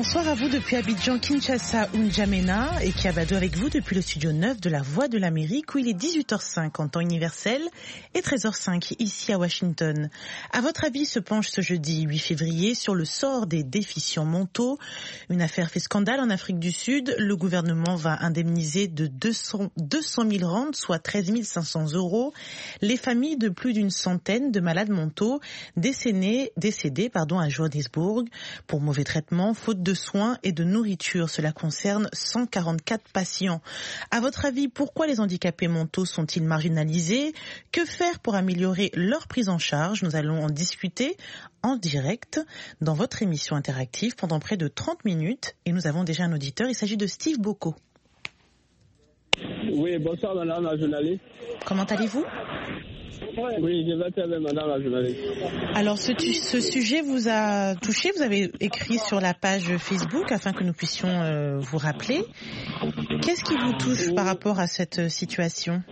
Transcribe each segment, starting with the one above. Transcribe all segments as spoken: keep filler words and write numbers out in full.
Bonsoir à vous depuis Abidjan, Kinshasa ou N'Djamena et Kiabado avec vous depuis le studio neuf de la Voix de l'Amérique où il est dix-huit heures cinq en temps universel et treize heures cinq ici à Washington. À votre avis se penche ce jeudi huit février sur le sort des déficients mentaux. Une affaire fait scandale en Afrique du Sud. Le gouvernement va indemniser de deux cent mille rands, soit treize mille cinq cents euros, les familles de plus d'une centaine de malades mentaux décédés, décédés pardon, à Johannesburg pour mauvais traitement, faute de soins et de nourriture. Cela concerne cent quarante-quatre patients. À votre avis, pourquoi les handicapés mentaux sont-ils marginalisés? Que faire pour améliorer leur prise en charge? Nous allons en discuter en direct dans votre émission interactive pendant près de trente minutes. Et nous avons déjà un auditeur. Il s'agit de Steve Boko. Oui, bonsoir madame la journaliste. Comment allez-vous? Oui, je vais très bien madame la journaliste. Alors ce, ce sujet vous a touché, vous avez écrit sur la page Facebook afin que nous puissions euh, vous rappeler. Qu'est-ce qui vous touche oui. par rapport à cette situation?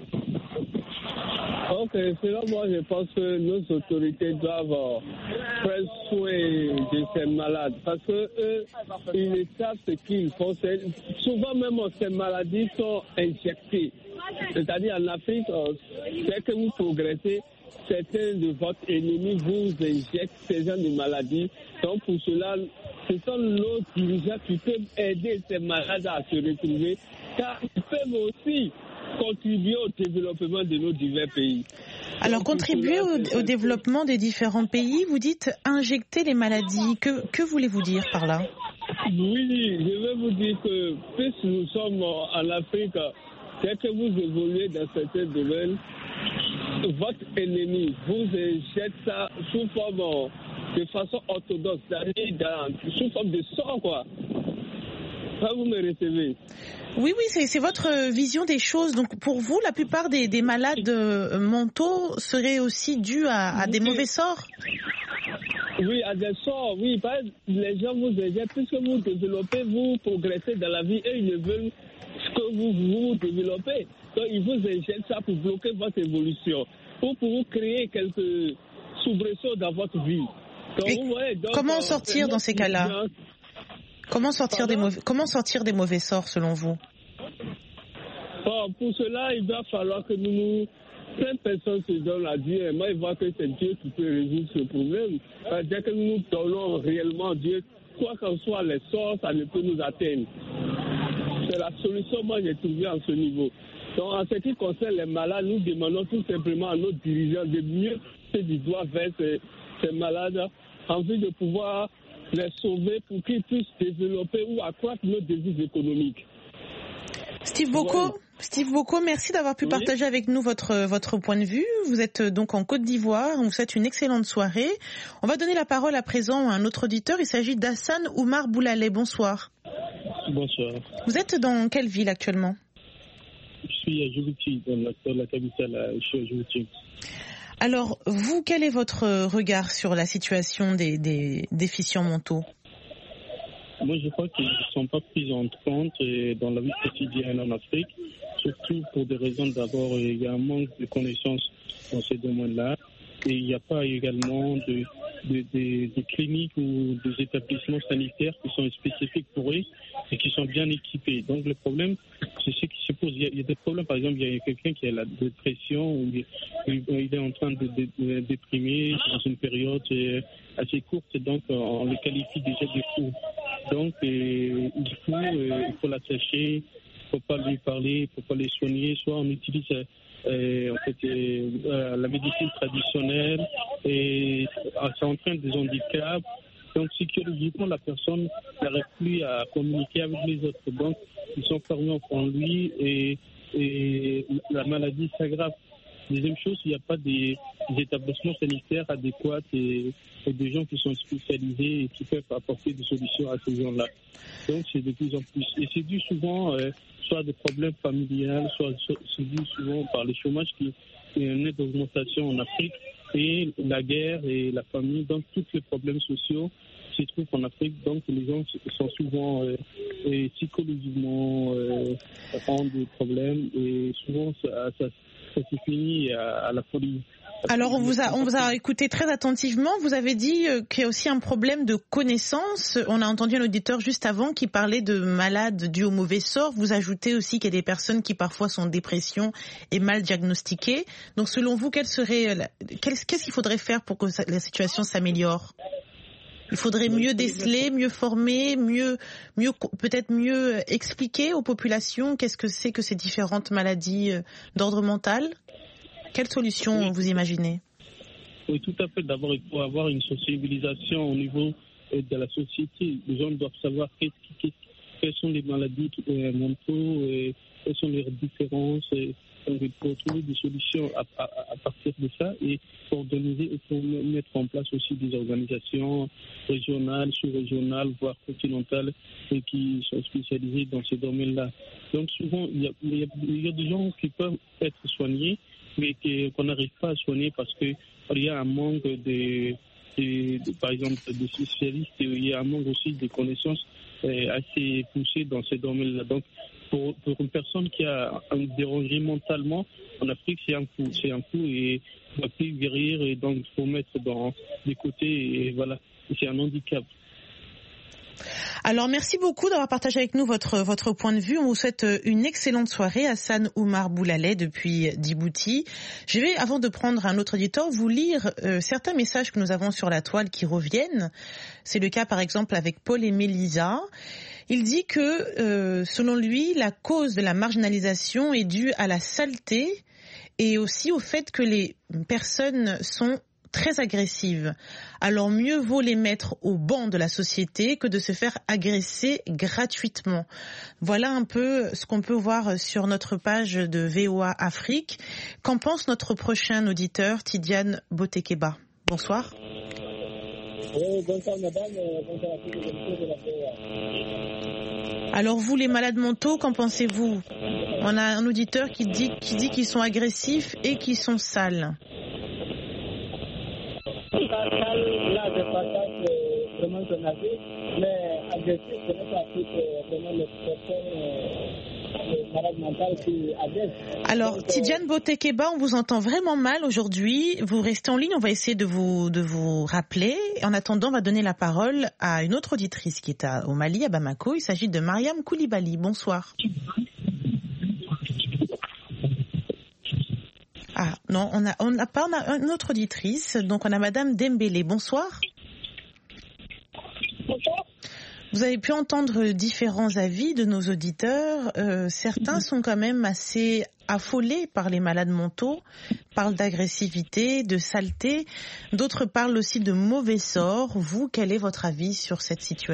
Ok, selon moi je pense que nos autorités doivent prendre soin de ces malades parce que eux, ils savent ce qu'ils font. Souvent même ces maladies sont injectées. C'est-à-dire en Afrique, dès que vous progressez, certains de votre ennemi vous injectent ces genre de maladies. Donc pour cela, ce sont nos dirigeants qui peuvent aider ces malades à se retrouver, car ils peuvent aussi contribuer au développement de nos divers pays. Alors, donc, contribuer cela, au, au développement des différents pays, vous dites injecter les maladies. Que, que voulez-vous dire par là? Oui, je veux vous dire que puisque nous sommes en Afrique, dès que vous évoluez dans certains domaines, votre ennemi vous injecte ça sous forme de façon orthodoxe, c'est-à-dire sous forme de sang, quoi. Ça, vous me recevez? Oui, oui, c'est, c'est votre vision des choses. Donc, pour vous, la plupart des, des malades euh, mentaux seraient aussi dus à, à des mauvais sorts? Oui, à des sorts, oui. Les gens vous injectent, puisque vous développez, vous progressez dans la vie et ils ne veulent que vous vous développez. Donc, ils vous injectent ça pour bloquer votre évolution ou pour vous créer quelques soubresauts dans votre vie. Donc, vous voyez, donc, comment sortir dans ces cas-là? Comment sortir, des mauvais, comment sortir des mauvais sorts selon vous? Bon, pour cela, il va falloir que nous nous... Plein de personnes se donnent à Dieu. Et moi, je vois que c'est Dieu qui peut résoudre ce problème. Dès que nous nous donnons réellement à Dieu, quoi qu'en soit les sorts, ça ne peut nous atteindre. C'est la solution, moi, j'ai trouvé à ce niveau. Donc, en ce qui concerne les malades, nous demandons tout simplement à nos dirigeants de mieux pousser du doigt vers ces, ces malades en vue de pouvoir les sauver pour qu'ils puissent développer ou accroître nos désirs économiques. Steve Boko, ouais. Steve Boko, merci d'avoir pu oui. partager avec nous votre votre point de vue. Vous êtes donc en Côte d'Ivoire, on vous souhaite une excellente soirée. On va donner la parole à présent à un autre auditeur, il s'agit d'Hassan Oumar Boulalé. Bonsoir. Bonsoir. Vous êtes dans quelle ville actuellement? Je suis à Djibouti, dans la, dans la capitale, je suis à Djibouti. Alors, vous, quel est votre regard sur la situation des, des déficients mentaux? Moi, je crois qu'ils ne sont pas pris en compte dans la vie quotidienne en Afrique, surtout pour des raisons d'abord, il y a un manque de connaissances dans ces domaines-là, et il n'y a pas également de, de, de, de cliniques ou des établissements sanitaires qui sont spécifiques pour eux et qui sont bien équipés. Donc le problème, c'est ce qui se pose. Il y a, il y a des problèmes, par exemple, il y a quelqu'un qui a la dépression ou il, il est en train de, de, de déprimer dans une période assez courte, donc on le qualifie déjà de fou. Donc euh, il faut euh, il faut l'attacher, il ne faut pas lui parler, il ne faut pas les soigner, soit on utilise euh, en fait euh, la médecine traditionnelle et ça entraîne des handicaps. Donc psychologiquement la personne n'arrive plus à communiquer avec les autres. Donc ils sont fermés en lui et, et la maladie s'aggrave. Deuxième chose, il n'y a pas des, des établissements sanitaires adéquats et, et des gens qui sont spécialisés et qui peuvent apporter des solutions à ces gens-là. Donc c'est de plus en plus. Et c'est dû souvent euh, soit des problèmes familiaux, soit c'est dû souvent par le chômage qui est une nette augmentation en Afrique et la guerre et la famine. Donc tous les problèmes sociaux se trouvent en Afrique. Donc les gens sont souvent euh, et psychologiquement euh, ont des problèmes et souvent ça, ça ça se finit à, à la folie. Alors, on vous a, on vous a écouté très attentivement. Vous avez dit qu'il y a aussi un problème de connaissance. On a entendu un auditeur juste avant qui parlait de malades dus au mauvais sort. Vous ajoutez aussi qu'il y a des personnes qui parfois sont en dépression et mal diagnostiquées. Donc, selon vous, quel serait, qu'est-ce qu'il faudrait faire pour que la situation s'améliore ? Il faudrait mieux déceler, mieux former, mieux, mieux, peut-être mieux expliquer aux populations qu'est-ce que c'est que ces différentes maladies d'ordre mental. Quelle solution oui. vous imaginez ? Oui, tout à fait. D'abord, il faut avoir une sensibilisation au niveau de la société. Les gens doivent savoir quelles sont les maladies mentaux, et quelles sont leurs différences. Et donc, il faut trouver des solutions à, à, à partir de ça et pour organiser et pour mettre en place aussi des organisations régionales, sous-régionales, voire continentales, et qui sont spécialisées dans ces domaines-là. Donc, souvent, il y a, il y a, il y a des gens qui peuvent être soignés, mais qu'on n'arrive pas à soigner parce qu'il y a un manque de, de, de, par exemple, de spécialistes, et il y a un manque aussi de connaissances euh, assez poussées dans ces domaines-là. Donc, pour, pour une personne qui a un dérangé mentalement, en Afrique, c'est un coup, c'est un coup et il ne va plus guérir, et donc il faut mettre dans des côtés, et voilà, c'est un handicap. Alors, merci beaucoup d'avoir partagé avec nous votre, votre point de vue. On vous souhaite une excellente soirée. Hassan Oumar Boulaleh depuis Djibouti. Je vais, avant de prendre un autre auditeur, vous lire euh, certains messages que nous avons sur la toile qui reviennent. C'est le cas, par exemple, avec Paul et Mélisa. Il dit que, euh, selon lui, la cause de la marginalisation est due à la saleté et aussi au fait que les personnes sont très agressives. Alors mieux vaut les mettre au banc de la société que de se faire agresser gratuitement. Voilà un peu ce qu'on peut voir sur notre page de V O A Afrique. Qu'en pense notre prochain auditeur, Tidiane Botekeba ? Bonsoir. Oui, bonsoir madame, bonsoir à tous les auditeurs de la V O A. Alors vous, les malades mentaux, qu'en pensez-vous ? On a un auditeur qui dit, qui dit qu'ils sont agressifs et qu'ils sont sales. Là, je partage vraiment ton avis, mais agressif, ce n'est pas toutes vraiment les personnes malades mentales qui agressent. Alors, Donc, Tidiane Botekeba, on vous entend vraiment mal aujourd'hui. Vous restez en ligne, on va essayer de vous, de vous rappeler. En attendant, on va donner la parole à une autre auditrice qui est à, au Mali, à Bamako. Il s'agit de Mariam Koulibaly. Bonsoir. Ah, non, on a, on n'a pas, on a une autre auditrice. Donc, on a Madame Dembélé. Bonsoir. Bonsoir. Vous avez pu entendre différents avis de nos auditeurs. Euh, certains mmh. sont quand même assez affolés par les malades mentaux, parlent d'agressivité, de saleté. D'autres parlent aussi de mauvais sort. Vous, quel est votre avis sur cette situation ?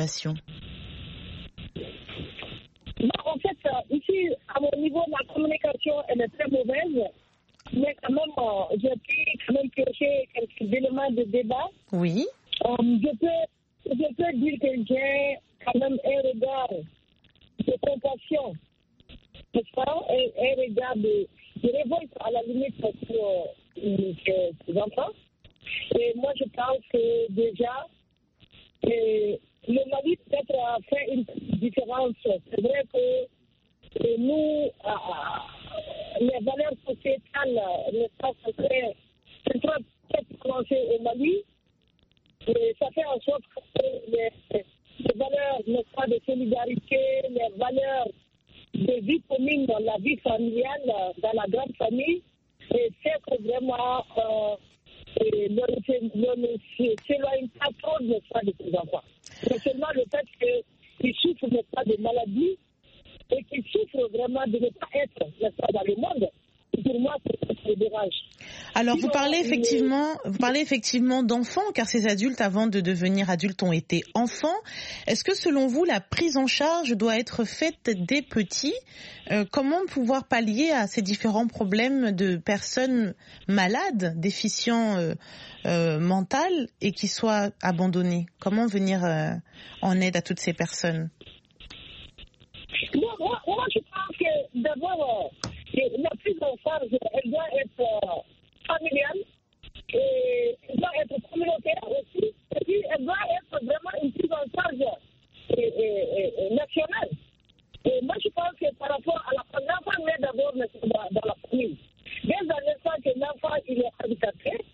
En fait, ici, à mon niveau, la communication, elle est très mauvaise. Mais quand même, j'ai pu quand même piocher quelques éléments de débat. Oui. Um, je, peux, je peux dire que j'ai quand même un regard de compassion, n'est-ce pas, un, un regard de, de révolte à la limite pour euh, ces enfants. Et moi, je pense que déjà, euh, le Mali peut-être a fait une différence. C'est vrai que euh, nous, euh, les valeurs sociétales, n'est-ce pas, sont très, très, très prononcées au Mali. Et ça fait en sorte que les, les valeurs, n'est-ce pas, de solidarité, les valeurs de vie commune dans la vie familiale, dans la grande famille, et c'est que vraiment, euh, l'on ne s'éloigne pas trop, n'est-ce pas, de ces enfants. Mais seulement le fait qu'ils souffrent, n'est-ce pas, de maladies, et qu'ils souffrent vraiment de ne pas être, n'est-ce pas, dans le monde. Pour moi, c'est le dérange. Alors, vous parlez effectivement, vous parlez effectivement d'enfants, car ces adultes, avant de devenir adultes, ont été enfants. Est-ce que, selon vous, la prise en charge doit être faite dès petits ? euh, Comment pouvoir pallier à ces différents problèmes de personnes malades, déficients euh, euh, mentales et qui soient abandonnées ? Comment venir euh, en aide à toutes ces personnes ? Moi, moi, moi, je pense que d'abord, euh, la prise en charge, elle doit être euh, familiale, et elle doit être communautaire aussi, et puis elle doit être vraiment une prise en charge et, et, et, nationale. Et moi, je pense que par rapport à la l'enfant naît d'abord dans, dans la famille. Dès à l'instant que l'enfant il est handicapé,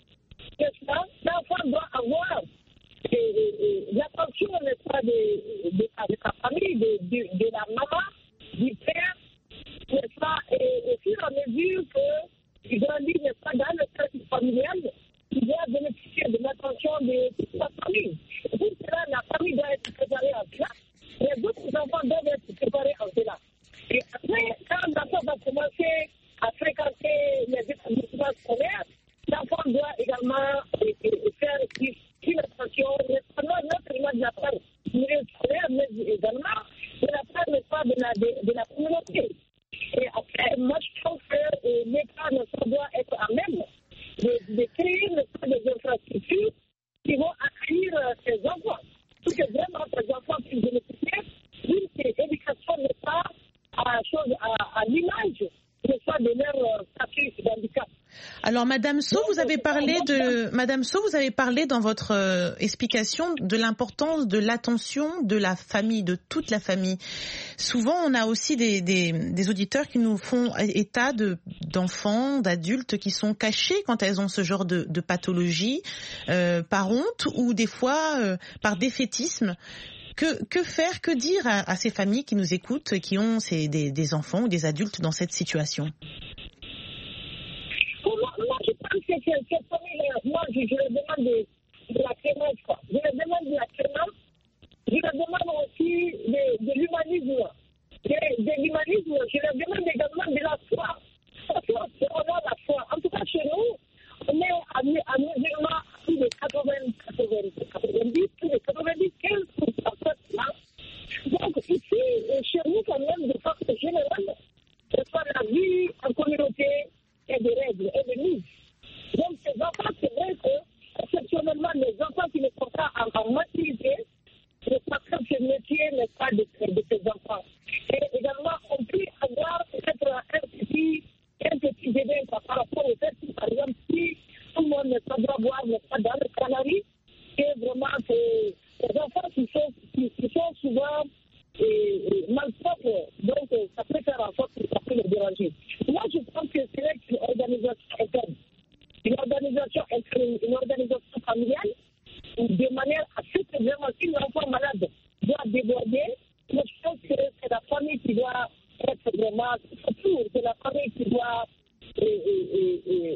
également et, et faire une attention, non seulement de la part du milieu scolaire, mais également de la part pas de la, de, de la communauté. Et après, moi je pense que euh, l'État ne doit être à même de, de créer des infrastructures qui vont accueillir euh, ces enfants. Pour que vraiment ces enfants puissent bénéficier d'une éducation n'est pas à, chose, à, à l'image de ça de leur statut d'handicap. Alors, Madame So, vous avez parlé de, Madame So, vous avez parlé dans votre euh, explication de l'importance de l'attention de la famille, de toute la famille. Souvent, on a aussi des, des, des auditeurs qui nous font état de, d'enfants, d'adultes qui sont cachés quand elles ont ce genre de, de pathologie, euh, par honte ou des fois euh, par défaitisme. Que, que faire, que dire à, à ces familles qui nous écoutent, qui ont ces, des, des enfants ou des adultes dans cette situation? Moi, je pense que ces familles, moi, je, je leur demande de, de la clémence, quoi. Je leur demande de la clémence. Je leur demande aussi de, de l'humanisme. De, de l'humanisme, je leur demande également de la foi. Parce qu'on a la foi. En tout cas, chez nous, on est à, à musulmans plus de quatre-vingts, quatre-vingt-dix, plus de quatre-vingt-dix, quinze pour cent. Donc, ici, chez nous, quand même, de façon générale, ce soit la vie en communauté et des règles et des mises. Donc, ces enfants, c'est vrai que, exceptionnellement, les enfants qui ne sont pas en, en maturité, ne savent pas que ce métier n'est pas de, de ces enfants. Et également, on peut avoir peut-être un petit, un petit débat par rapport au fait que, par exemple, si tout le monde ne saura voir, n'est pas dans le Canari, c'est vraiment que les enfants qui sont, qui, qui sont souvent et, et malpropres, donc ça peut faire en sorte que ça peut les déranger. Moi, je pense que c'est une organisation interne, une organisation interne, une organisation familiale, de manière à ce que vraiment, si l'enfant malade doit déborder, moi, je pense que c'est la famille qui doit être vraiment, surtout, c'est la famille qui doit et, et, et,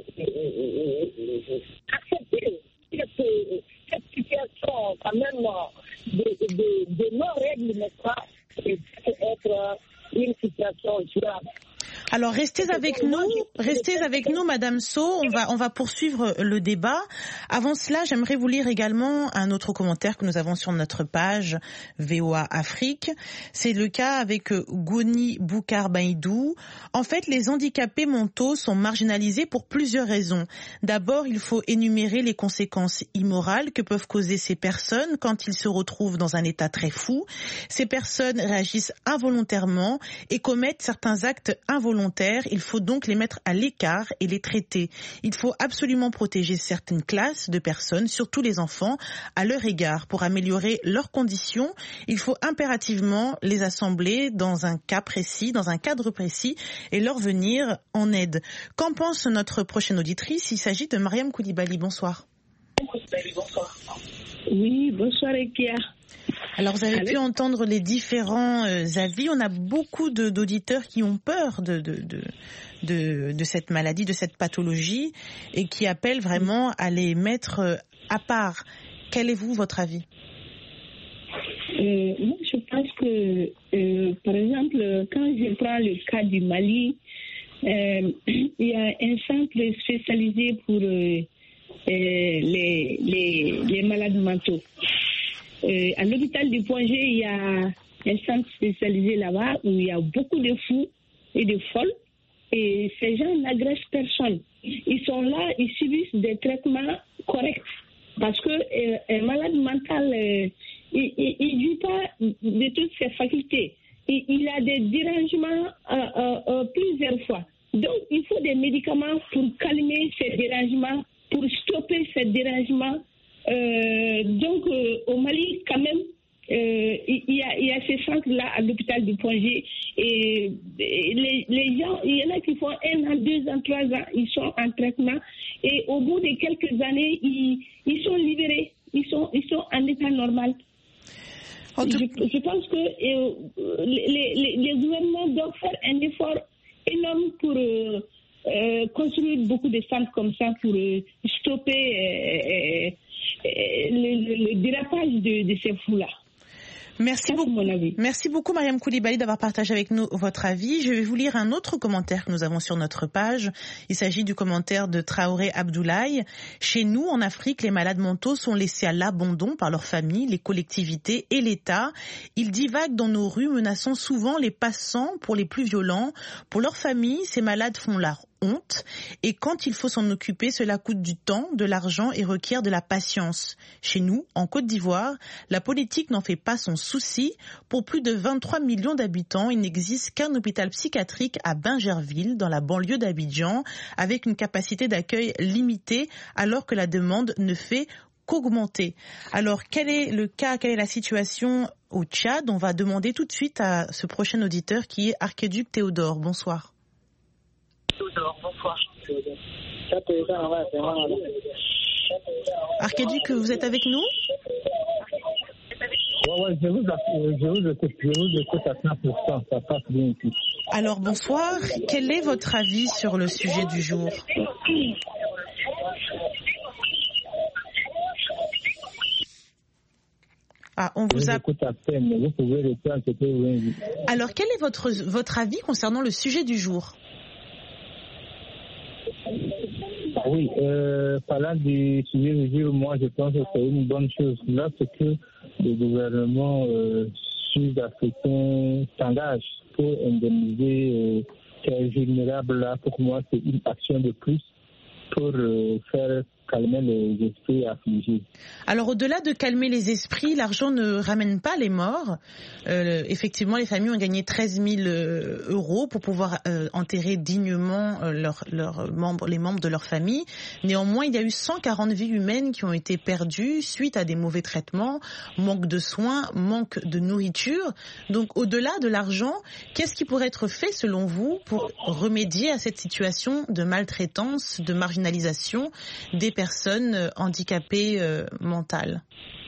et, et, accepter cette, cette situation quand même de, de, de non-règles, n'est-ce pas, et être une situation durable. Alors restez avec nous, restez avec nous, Madame So. On va, on va poursuivre le débat. Avant cela, j'aimerais vous lire également un autre commentaire que nous avons sur notre page V O A Afrique. C'est le cas avec Gouni Boukar Baïdou. En fait, les handicapés mentaux sont marginalisés pour plusieurs raisons. D'abord, il faut énumérer les conséquences immorales que peuvent causer ces personnes quand ils se retrouvent dans un état très fou. Ces personnes réagissent involontairement et commettent certains actes involontaires. Il faut donc les mettre à l'écart et les traiter. Il faut absolument protéger certaines classes de personnes, surtout les enfants, à leur égard. Pour améliorer leurs conditions, il faut impérativement les assembler dans un cas précis, dans un cadre précis, et leur venir en aide. Qu'en pense notre prochaine auditrice? Il s'agit de Mariam Koulibaly. Bonsoir. Oui, bonsoir Ekia. Alors vous avez Allez. pu entendre les différents euh, avis. On a beaucoup de, d'auditeurs qui ont peur de, de, de, de, de cette maladie, de cette pathologie, et qui appellent vraiment à les mettre à part. Quel est vous votre avis? euh, Moi, je pense que, euh, par exemple, quand je prends le cas du Mali, euh, il y a un centre spécialisé pour euh, les, les, les malades mentaux. Euh, à l'hôpital du Point G, il y a un centre spécialisé là-bas où il y a beaucoup de fous et de folles. Et ces gens n'agressent personne. Ils sont là, ils subissent des traitements corrects. Parce que euh, un malade mental, euh, il ne joue pas de toutes ses facultés. Il, il a des dérangements euh, euh, euh, plusieurs fois. Donc, il faut des médicaments pour calmer ces dérangements, pour stopper ces dérangements. Euh, donc, euh, au Mali, quand même, euh, il, y a, il y a ces centres-là à l'hôpital du Point G. Et, et les, les gens, il y en a qui font un an, deux ans, trois ans, ils sont en traitement. Et au bout de quelques années, ils, ils sont libérés. Ils sont, ils sont en état normal. Tout... Je, je pense que euh, les, les, les gouvernements doivent faire un effort énorme pour euh, euh, construire beaucoup de centres comme ça pour euh, stopper euh, euh, le, le, le dérapage de, de ces fous-là. Merci beaucoup, mon avis. Merci beaucoup, Mariam Koulibaly, d'avoir partagé avec nous votre avis. Je vais vous lire un autre commentaire que nous avons sur notre page. Il s'agit du commentaire de Traoré Abdoulaye. Chez nous, en Afrique, les malades mentaux sont laissés à l'abandon par leurs familles, les collectivités et l'État. Ils divaguent dans nos rues, menaçant souvent les passants pour les plus violents. Pour leurs familles, ces malades font la honte, et quand il faut s'en occuper, cela coûte du temps, de l'argent et requiert de la patience. Chez nous, en Côte d'Ivoire, la politique n'en fait pas son souci. Pour plus de vingt-trois millions d'habitants, il n'existe qu'un hôpital psychiatrique à Bingerville, dans la banlieue d'Abidjan, avec une capacité d'accueil limitée, alors que la demande ne fait qu'augmenter. Alors, quel est le cas, quelle est la situation au Tchad? On va demander tout de suite à ce prochain auditeur qui est Archiduc Théodore. Bonsoir. Théodore, bonsoir. Archiduc, vous êtes avec nous? Ouais, ouais, je vous, je vous écoute, je vous écoute à cent pour cent, ça passe bien ici. Alors, bonsoir. Quel est votre avis sur le sujet du jour? Ah, on vous a... à peine, vous pouvez répondre ce que vous avez dit. Alors, quel est votre, votre avis concernant le sujet du jour? Oui, euh, parlant du sujet du jour, moi je pense que c'est une bonne chose. Lorsque le gouvernement euh, sud-africain s'engage pour indemniser euh, ces vulnérables-là, pour moi c'est une action de plus pour euh, faire calmer les esprits affligés. Alors, au-delà de calmer les esprits, l'argent ne ramène pas les morts. Euh, effectivement, les familles ont gagné treize mille euros pour pouvoir euh, enterrer dignement euh, leurs leur membres, les membres de leur famille. Néanmoins, il y a eu cent quarante vies humaines qui ont été perdues suite à des mauvais traitements, manque de soins, manque de nourriture. Donc, au-delà de l'argent, qu'est-ce qui pourrait être fait, selon vous, pour remédier à cette situation de maltraitance, de marginalisation des personnes handicapées euh, mentales?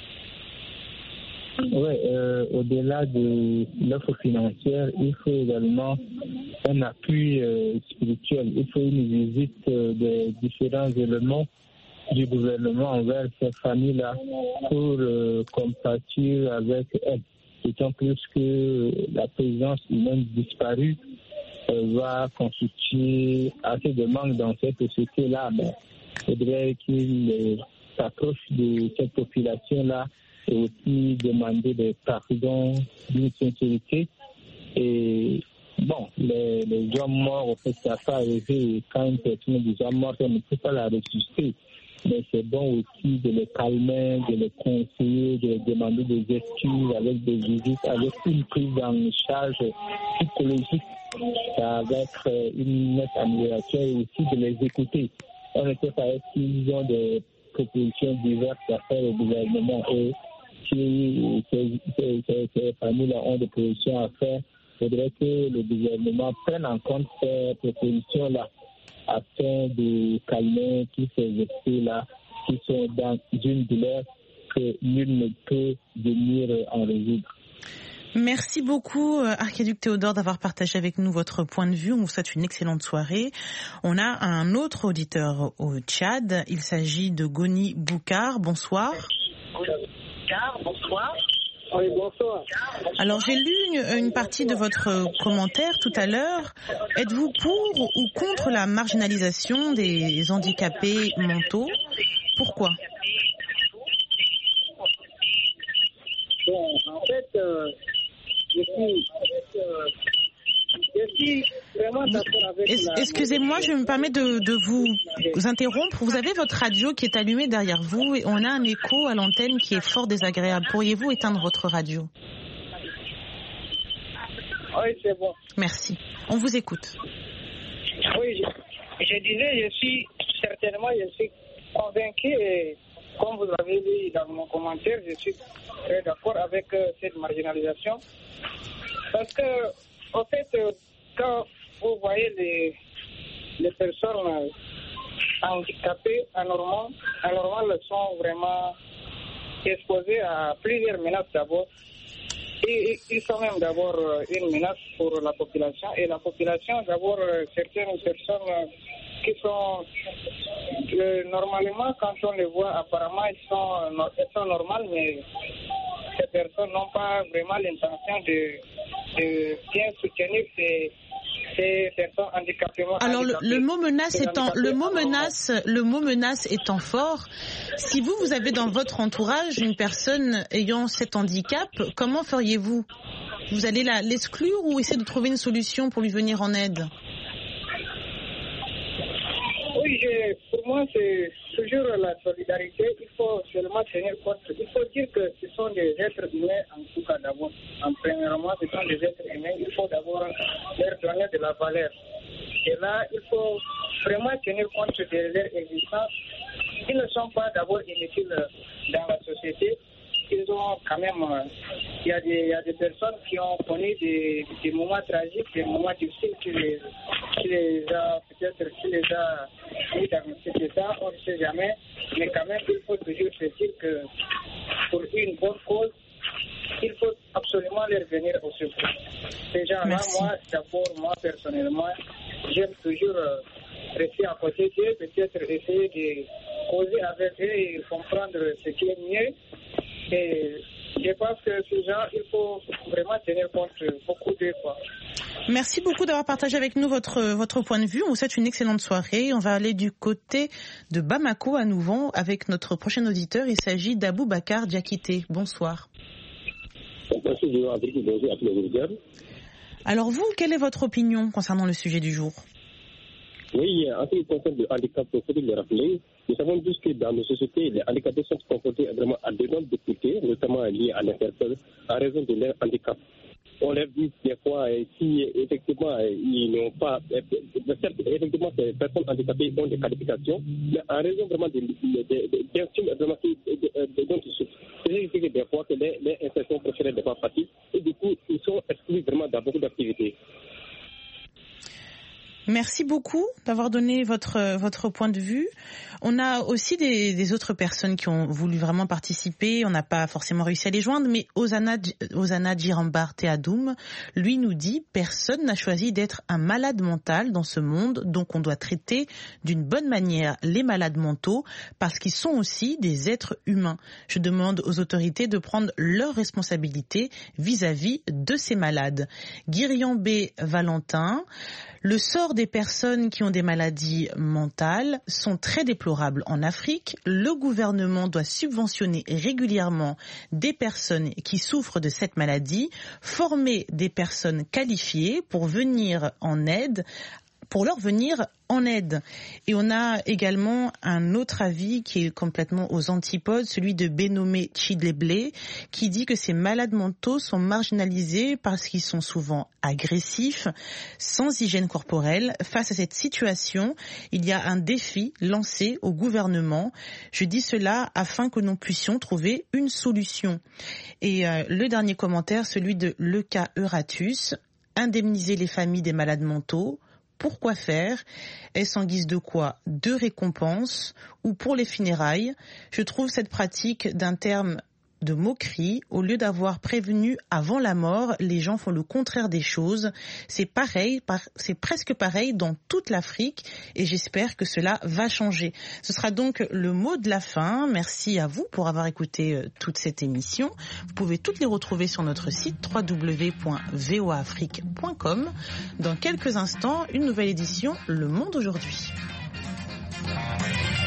Oui, euh, au-delà de l'offre financière, il faut également un appui euh, spirituel. Il faut une visite euh, des différents éléments du gouvernement envers ces familles-là pour euh, compatir avec elles. D'autant plus que la présence humaine disparue euh, va constituer assez de manque dans cette société-là. Mais il faudrait qu'il s'approche de cette population-là et aussi demander des pardons d'une sincérité. Et bon, les, les hommes morts, en fait, ça n'a pas arrivé. Quand une personne est déjà morte, on ne peut pas la ressusciter. Mais c'est bon aussi de les calmer, de les conseiller, de demander des excuses avec des visites, avec une prise en charge psychologique. Ça va être une nette amélioration et aussi de les écouter. On ne sait pas s'ils ont des propositions diverses à faire au gouvernement et si ces, ces, ces, ces familles ont des propositions à faire, il faudrait que le gouvernement prenne en compte ces propositions-là afin de calmer tous ces esprits-là qui sont dans une douleur que nul ne peut venir en résoudre. Merci beaucoup, Archiduc Théodore, d'avoir partagé avec nous votre point de vue. On vous souhaite une excellente soirée. On a un autre auditeur au Tchad. Il s'agit de Goni Boukar. Bonsoir. Boukar, bonsoir. Oui, bonsoir. Alors, j'ai lu une, une partie de votre commentaire tout à l'heure. Êtes-vous pour ou contre la marginalisation des handicapés mentaux? Pourquoi? Bon, en fait, euh, je suis, euh, je suis vraiment d'accord avec Es, la... Excusez-moi, je me permets de, de vous interrompre. Vous avez votre radio qui est allumée derrière vous et on a un écho à l'antenne qui est fort désagréable. Pourriez-vous éteindre votre radio? Oui, c'est bon. Merci. On vous écoute. Oui, je, je disais, je suis certainement, je suis convaincu et comme vous l'avez dit dans mon commentaire, je suis très d'accord avec euh, cette marginalisation. Parce que, en fait, euh, quand vous voyez les, les personnes euh, handicapées, anormales, anormales sont vraiment exposées à plusieurs menaces d'abord. Et ils sont même d'abord euh, une menace pour la population. Et la population, d'abord, euh, certaines personnes euh, qui sont euh, normalement, quand on les voit, apparemment, ils sont, elles sont normales, mais ces personnes n'ont pas vraiment l'intention de, de bien soutenir ces, ces personnes handicapées. Alors le, le mot menace étant le mot menace le mot menace étant fort, si vous vous avez dans votre entourage une personne ayant cet handicap, comment feriez-vous? Vous allez la, l'exclure ou essayer de trouver une solution pour lui venir en aide? Oui, je, pour moi, c'est toujours la solidarité. Il faut seulement tenir compte. Il faut dire que ce sont des êtres humains, en tout cas d'abord. En premièrement, ce sont des êtres humains. Il faut d'abord leur donner de la valeur. Et là, il faut vraiment tenir compte de leur existence. Ils ne sont pas d'abord inutiles dans la société. Ils ont quand même, il y a des, il y a des personnes qui ont connu des, des moments tragiques, des moments difficiles qui les, qui les a, peut-être, qui les a mis dans cet état, on ne sait jamais. Mais quand même, il faut toujours se dire que pour une bonne cause, il faut absolument leur venir au secours. Ces gens-là, moi, d'abord, moi, personnellement, j'aime toujours rester à côté d'eux, peut-être essayer de causer avec eux et comprendre ce qui est mieux. Et je pense que ces gens, il faut vraiment tenir compte beaucoup d'eux, quoi. Merci beaucoup d'avoir partagé avec nous votre, votre point de vue. On vous souhaite une excellente soirée. On va aller du côté de Bamako à nouveau avec notre prochain auditeur. Il s'agit d'Aboubacar Diakité. Bonsoir. Bonjour à tous les auditeurs. Alors vous, quelle est votre opinion concernant le sujet du jour? Oui, en ce qui concerne le handicap, il faut le rappeler. Nous savons tous que dans nos sociétés, les handicapés sont confrontés vraiment à de nombreuses difficultés, notamment liées à l'interpelle, à raison de leur handicap. On l'a vu des fois, si effectivement ils n'ont pas, certes, effectivement ces personnes handicapées ont des qualifications, mais en raison vraiment de d'instincts vraiment dont ils souffrent. C'est que des fois que les, les insertions professionnelles ne sont pas pratiques et du coup ils sont exclus vraiment dans beaucoup d'activités. Merci beaucoup d'avoir donné votre votre point de vue. On a aussi des, des autres personnes qui ont voulu vraiment participer. On n'a pas forcément réussi à les joindre, mais Osana, Osana Djirambar Teadoum, lui nous dit « Personne n'a choisi d'être un malade mental dans ce monde, donc on doit traiter d'une bonne manière les malades mentaux parce qu'ils sont aussi des êtres humains. Je demande aux autorités de prendre leurs responsabilités vis-à-vis de ces malades. » Guiriambé Valentin, le sort des personnes qui ont des maladies mentales sont très déplorables en Afrique. Le gouvernement doit subventionner régulièrement des personnes qui souffrent de cette maladie, former des personnes qualifiées pour venir en aide, pour leur venir en aide. Et on a également un autre avis qui est complètement aux antipodes, celui de Benome Chidleble, qui dit que ces malades mentaux sont marginalisés parce qu'ils sont souvent agressifs, sans hygiène corporelle. Face à cette situation, il y a un défi lancé au gouvernement. Je dis cela afin que nous puissions trouver une solution. Et euh, le dernier commentaire, celui de Leka Euratus, indemniser les familles des malades mentaux. Pourquoi faire? Est-ce en guise de quoi? De récompense ou pour les funérailles? Je trouve cette pratique d'un terme de moquerie. Au lieu d'avoir prévenu avant la mort, les gens font le contraire des choses. C'est pareil, c'est presque pareil dans toute l'Afrique et j'espère que cela va changer. Ce sera donc le mot de la fin. Merci à vous pour avoir écouté toute cette émission. Vous pouvez toutes les retrouver sur notre site w w w point v o a afrique point com. Dans quelques instants, une nouvelle édition Le Monde aujourd'hui.